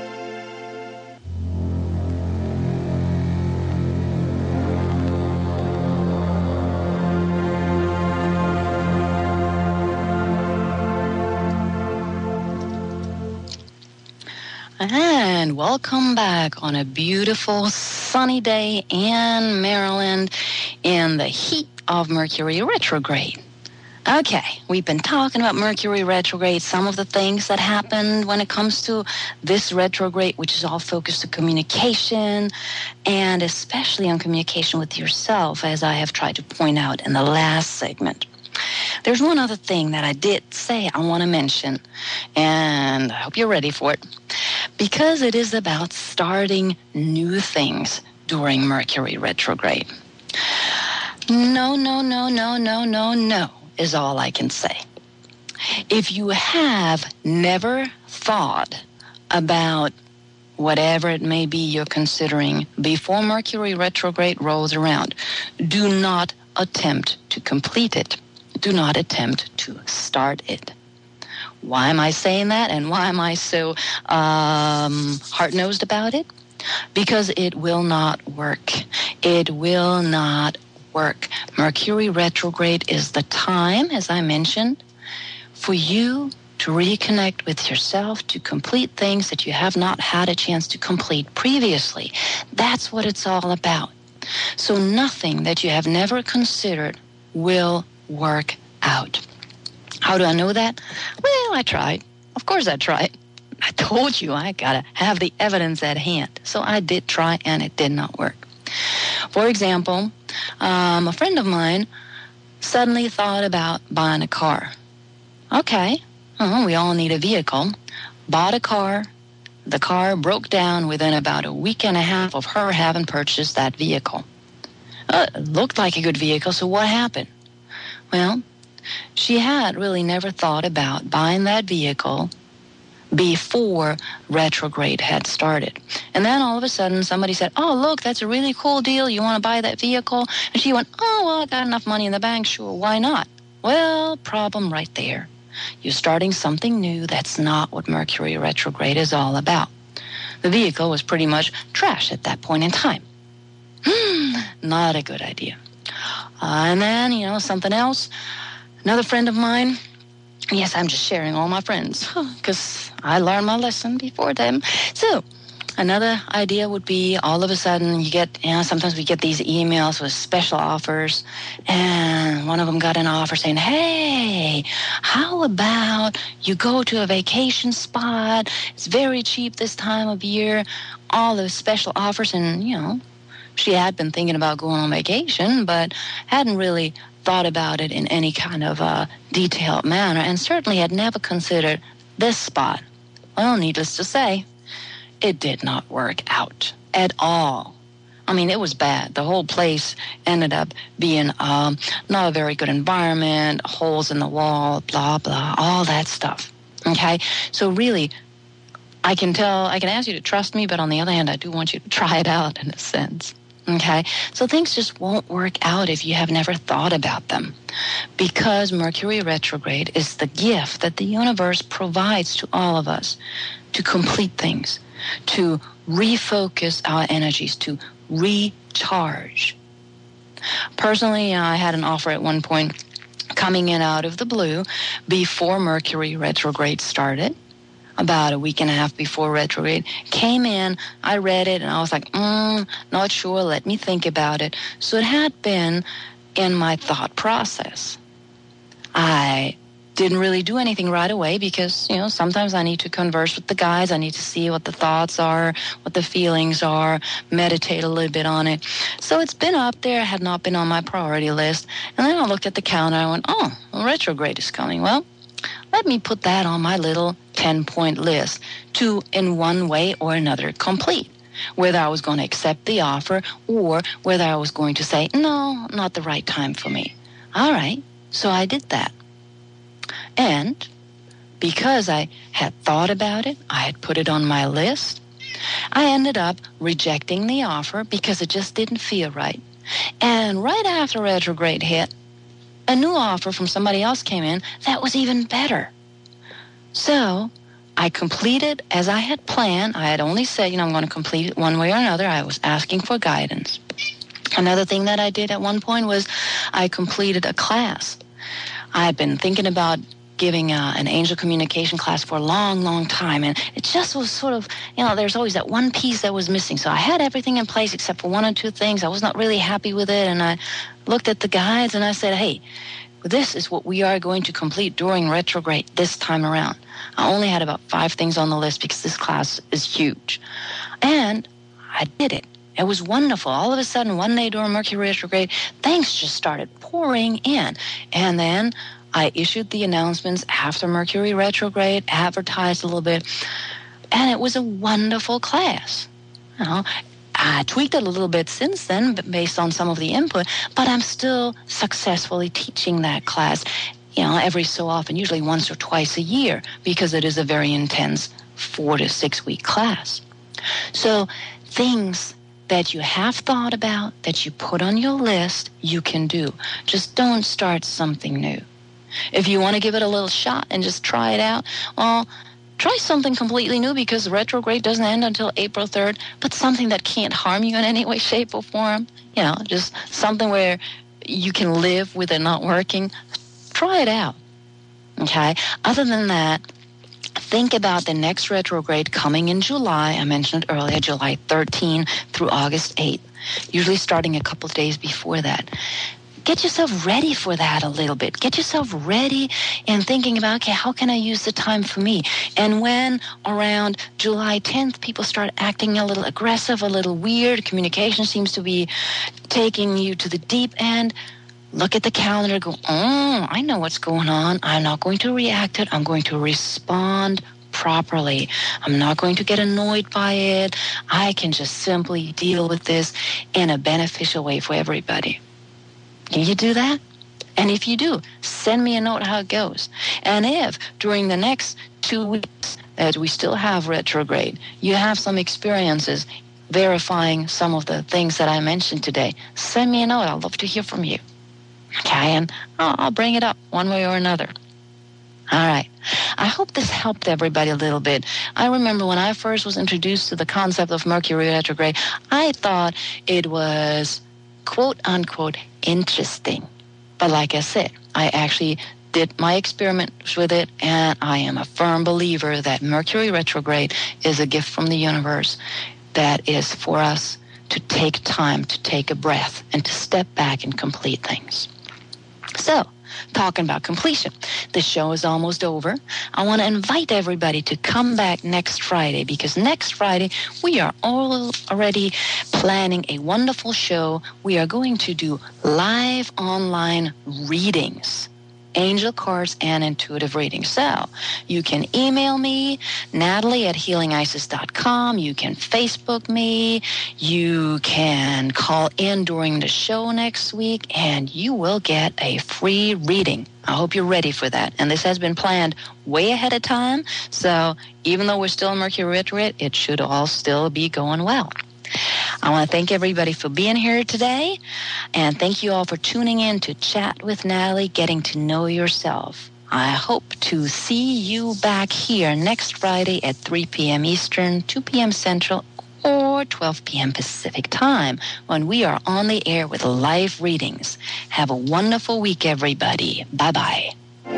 And welcome back on a beautiful sunny day in Maryland in the heat of Mercury retrograde. Okay, we've been talking about Mercury retrograde, some of the things that happened when it comes to this retrograde, which is all focused on communication, and especially on communication with yourself, as I have tried to point out in the last segment. There's one other thing that I did say I want to mention, and I hope you're ready for it, because it is about starting new things during Mercury retrograde. No, no, no, no, no, no, no, is all I can say. If you have never thought about whatever it may be you're considering before Mercury retrograde rolls around, do not attempt to complete it. Do not attempt to start it. Why am I saying that, and why am I so um, hard-nosed about it? Because it will not work. It will not work. Mercury retrograde is the time, as I mentioned, for you to reconnect with yourself, to complete things that you have not had a chance to complete previously. That's what it's all about. So nothing that you have never considered will work out. How do I know that? Well, I tried. Of course I tried. I told you I gotta have the evidence at hand. So I did try, and it did not work. For example, um, a friend of mine suddenly thought about buying a car. Okay, well, we all need a vehicle. Bought a car. The car broke down within about a week and a half of her having purchased that vehicle. Uh, it looked like a good vehicle, so what happened? Well, she had really never thought about buying that vehicle before retrograde had started. And then all of a sudden somebody said, oh, look, that's a really cool deal. You want to buy that vehicle? And she went, oh, well, I got enough money in the bank. Sure, why not? Well, problem right there. You're starting something new. That's not what Mercury retrograde is all about. The vehicle was pretty much trash at that point in time. Not a good idea. Uh, and then, you know, something else. Another friend of mine, yes, I'm just sharing all my friends because I learned my lesson before them. So another idea would be all of a sudden you get, you know, sometimes we get these emails with special offers, and one of them got an offer saying, hey, how about you go to a vacation spot? It's very cheap this time of year. All those special offers, and, you know, she had been thinking about going on vacation, but hadn't really thought about it in any kind of uh, detailed manner, and certainly had never considered this spot. Well, needless to say, it did not work out at all. I mean, it was bad. The whole place ended up being um, not a very good environment, holes in the wall, blah, blah, all that stuff. Okay? So really, I can tell, I can ask you to trust me, but on the other hand, I do want you to try it out in a sense. Okay? So things just won't work out if you have never thought about them. Because Mercury retrograde is the gift that the universe provides to all of us to complete things, to refocus our energies, to recharge. Personally, I had an offer at one point coming in out of the blue before Mercury retrograde started. About a week and a half before retrograde, came in, I read it, and I was like, mm, not sure, let me think about it. So it had been in my thought process. I didn't really do anything right away because, you know, sometimes I need to converse with the guys. I need to see what the thoughts are, what the feelings are, meditate a little bit on it. So it's been up there, had not been on my priority list. And then I looked at the calendar and I went, oh, well, retrograde is coming. Well, let me put that on my little ten-point list to, in one way or another, complete. Whether I was going to accept the offer or whether I was going to say, no, not the right time for me. All right, so I did that. And because I had thought about it, I had put it on my list, I ended up rejecting the offer because it just didn't feel right. And right after retrograde hit, a new offer from somebody else came in that was even better. So I completed as I had planned. I had only said, you know, I'm going to complete it one way or another. I was asking for guidance. Another thing that I did at one point was I completed a class. I had been thinking about giving uh, an angel communication class for a long, long time. And it just was sort of, you know, there's always that one piece that was missing. So I had everything in place except for one or two things. I was not really happy with it. And I looked at the guides and I said, hey, this is what we are going to complete during retrograde this time around. I only had about five things on the list because this class is huge. And I did it. It was wonderful. All of a sudden, one day during Mercury retrograde, things just started pouring in. And then I issued the announcements after Mercury retrograde, advertised a little bit, and it was a wonderful class. You know, I tweaked it a little bit since then based on some of the input, but I'm still successfully teaching that class, you know, every so often, usually once or twice a year, because it is a very intense four to six week class. So things that you have thought about, that you put on your list, you can do. Just don't start something new. If you want to give it a little shot and just try it out, well, try something completely new because retrograde doesn't end until April third, but something that can't harm you in any way, shape, or form. You know, just something where you can live with it not working. Try it out, okay? Other than that, think about the next retrograde coming in July. I mentioned it earlier, July thirteenth through August eighth, usually starting a couple of days before that. Get yourself ready for that a little bit. Get yourself ready and thinking about, okay, how can I use the time for me? And when around July tenth, people start acting a little aggressive, a little weird, communication seems to be taking you to the deep end, look at the calendar, go, oh, I know what's going on. I'm not going to react to it. I'm going to respond properly. I'm not going to get annoyed by it. I can just simply deal with this in a beneficial way for everybody. Can you do that? And if you do, send me a note how it goes. And if during the next two weeks that we still have retrograde, you have some experiences verifying some of the things that I mentioned today, send me a note. I'd love to hear from you. Okay, and I'll, I'll bring it up one way or another. All right. I hope this helped everybody a little bit. I remember when I first was introduced to the concept of Mercury retrograde, I thought it was quote unquote interesting. But like I said, I actually did my experiments with it, and I am a firm believer that Mercury retrograde is a gift from the universe that is for us to take time, to take a breath, and to step back and complete things. So, talking about completion, the show is almost over. I want to invite everybody to come back next Friday, because next Friday we are all already planning a wonderful show. We are going to do live online readings. angel cards, and intuitive readings. So you can email me, Natalie at healing isis dot com. You can Facebook me. You can call in during the show next week, and you will get a free reading. I hope you're ready for that. And this has been planned way ahead of time. So even though we're still in Mercury retrograde, it should all still be going well. I want to thank everybody for being here today. And thank you all for tuning in to Chat with Natalie, Getting to Know Yourself. I hope to see you back here next Friday at three p.m. Eastern, two p.m. Central, or twelve p.m. Pacific time when we are on the air with live readings. Have a wonderful week, everybody. Bye-bye.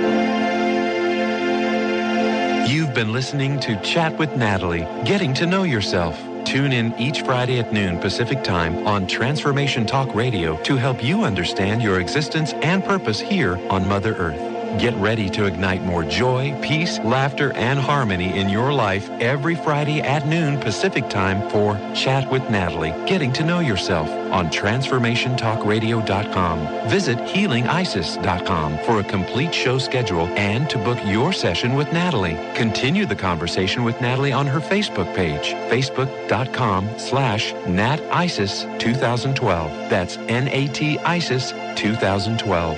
You've been listening to Chat with Natalie, Getting to Know Yourself. Tune in each Friday at noon Pacific Time on Transformation Talk Radio to help you understand your existence and purpose here on Mother Earth. Get ready to ignite more joy, peace, laughter, and harmony in your life every Friday at noon Pacific Time for Chat with Natalie, Getting to Know Yourself on Transformation Talk Radio dot com. Visit Healing Isis dot com for a complete show schedule and to book your session with Natalie. Continue the conversation with Natalie on her Facebook page, facebook.com slash NatIsis 2012. That's N A T ISIS twenty twelve.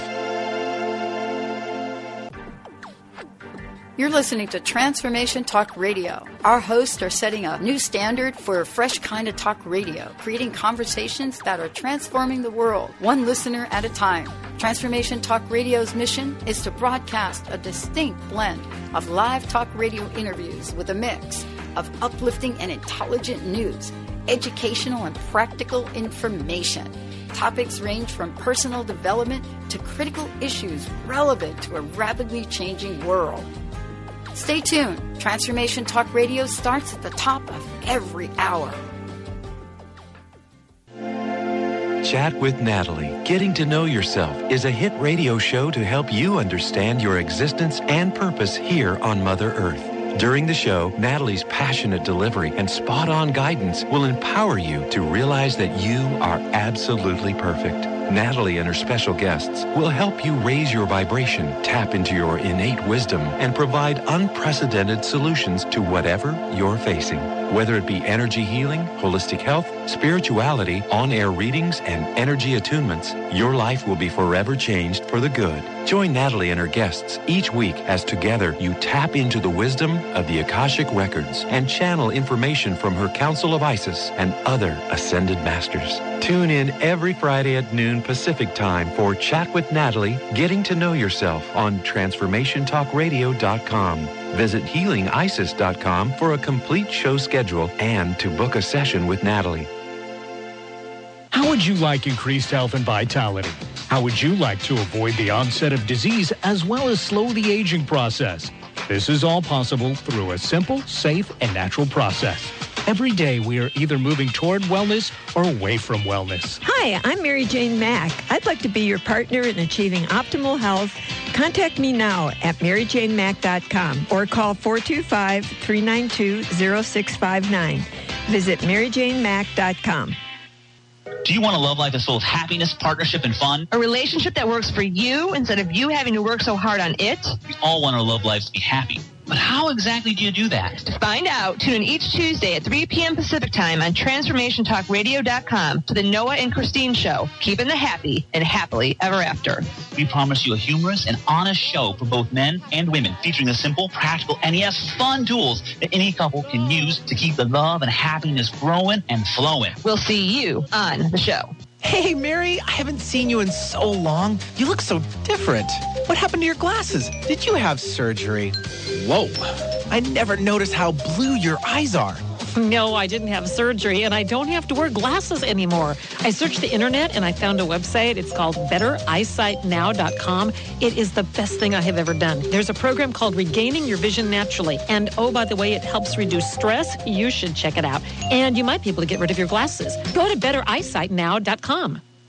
You're listening to Transformation Talk Radio. Our hosts are setting a new standard for a fresh kind of talk radio, creating conversations that are transforming the world, one listener at a time. Transformation Talk Radio's mission is to broadcast a distinct blend of live talk radio interviews with a mix of uplifting and intelligent news, educational and practical information. Topics range from personal development to critical issues relevant to a rapidly changing world. Stay tuned. Transformation Talk Radio starts at the top of every hour. Chat with Natalie, Getting to Know Yourself is a hit radio show to help you understand your existence and purpose here on Mother Earth. During the show, Natalie's passionate delivery and spot-on guidance will empower you to realize that you are absolutely perfect. Natalie and her special guests will help you raise your vibration, tap into your innate wisdom, and provide unprecedented solutions to whatever you're facing. Whether it be energy healing, holistic health, spirituality, on-air readings, and energy attunements, your life will be forever changed for the good. Join Natalie and her guests each week as together you tap into the wisdom of the Akashic Records and channel information from her Council of Isis and other ascended masters. Tune in every Friday at noon Pacific Time for Chat with Natalie, Getting to Know Yourself on Transformation Talk Radio dot com. Visit Healing Isis dot com for a complete show schedule and to book a session with Natalie. How would you like increased health and vitality? How would you like to avoid the onset of disease as well as slow the aging process? This is all possible through a simple, safe, and natural process. Every day, we are either moving toward wellness or away from wellness. Hi, I'm Mary Jane Mack. I'd like to be your partner in achieving optimal health. Contact me now at Mary Jane Mack dot com or call four two five, three nine two, zero six five nine. Visit Mary Jane Mack dot com. Do you want a love life that's full of happiness, partnership, and fun? A relationship that works for you instead of you having to work so hard on it? We all want our love lives to be happy. But how exactly do you do that? To find out, tune in each Tuesday at three p.m. Pacific Time on Transformation Talk Radio dot com to the Noah and Christine Show, keeping the happy and happily ever after. We promise you a humorous and honest show for both men and women, featuring the simple, practical, and yes, fun tools that any couple can use to keep the love and happiness growing and flowing. We'll see you on the show. Hey, Mary, I haven't seen you in so long. You look so different. What happened to your glasses? Did you have surgery? Whoa. I never noticed how blue your eyes are. No, I didn't have surgery, and I don't have to wear glasses anymore. I searched the internet, and I found a website. It's called better eyesight now dot com. It is the best thing I have ever done. There's a program called Regaining Your Vision Naturally. And, oh, by the way, it helps reduce stress. You should check it out. And you might be able to get rid of your glasses. Go to better eyesight now dot com.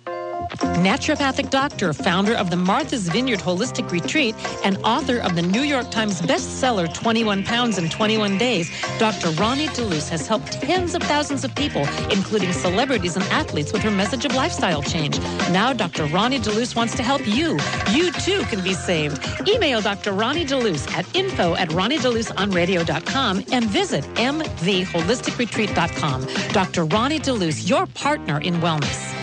Naturopathic doctor, founder of the Martha's Vineyard Holistic Retreat, and author of the New York Times bestseller twenty-one pounds in twenty-one days, Doctor Ronnie DeLuce has helped tens of thousands of people, including celebrities and athletes, with her message of lifestyle change. Now Doctor Ronnie DeLuce wants to help you. You too can be saved. Email Doctor Ronnie DeLuce at info at ronnie deluce on radio dot com and visit m v holistic retreat dot com. Doctor Ronnie DeLuce, your partner in wellness.